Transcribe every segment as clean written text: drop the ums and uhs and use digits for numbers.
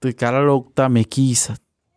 te karalokta mekisa.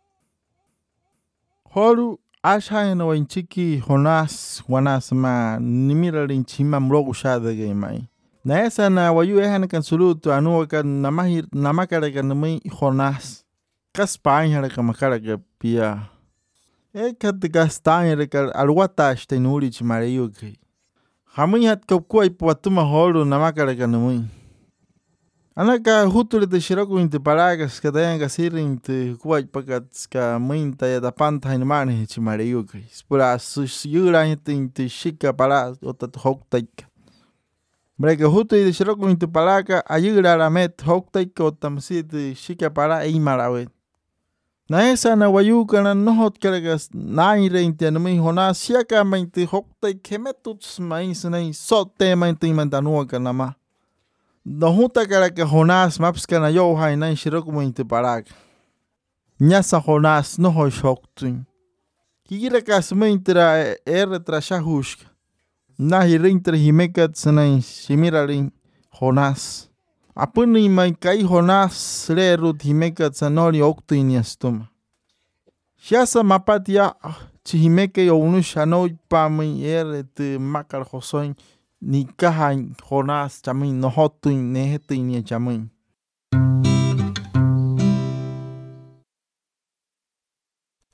Horu asha no inchiki Jonás wanasma nimira linchima mrogu shada mai. Na esa na wayu ehan kan sulutu anu kan namakara kan nami Jonás. Kaspaña ka makara ka pia. Kat gastaña ka alwata este nurich marayuki. Hamihat kopkua ipuatuma horu namakara ka nami. Anaka hutule de shiroko inte paragas ka denga sirin te kuaj pakats ka minta ya da panta hinmane chimarayuki. Spura susyura inte shika para otat hoktaik. Brega hutu de shiroko inte paraga ayura ramet hoktaik otamsit shika para imarawe. Na esa na wayuka na nohot karagas naire inte nami Jonás siaka mainte hoktaik kemetuts mais nei sote mainte imantanua ka nama. No junta cara que Jonás mapska na yo hay na shiroko inte paraga. Nyasa Jonás no hoy shoktun. Kigira kasmentira trashahushka. Na hirintra himekat sanay shimirarin Jonás. Apuni may kai Jonás lerut himekat sanori oktiniastuma. Shiasa mapatia chihimeke yo unushanoy pami te makar josoin ni kahan Jonás chamin no hotun nehetin ni chamin.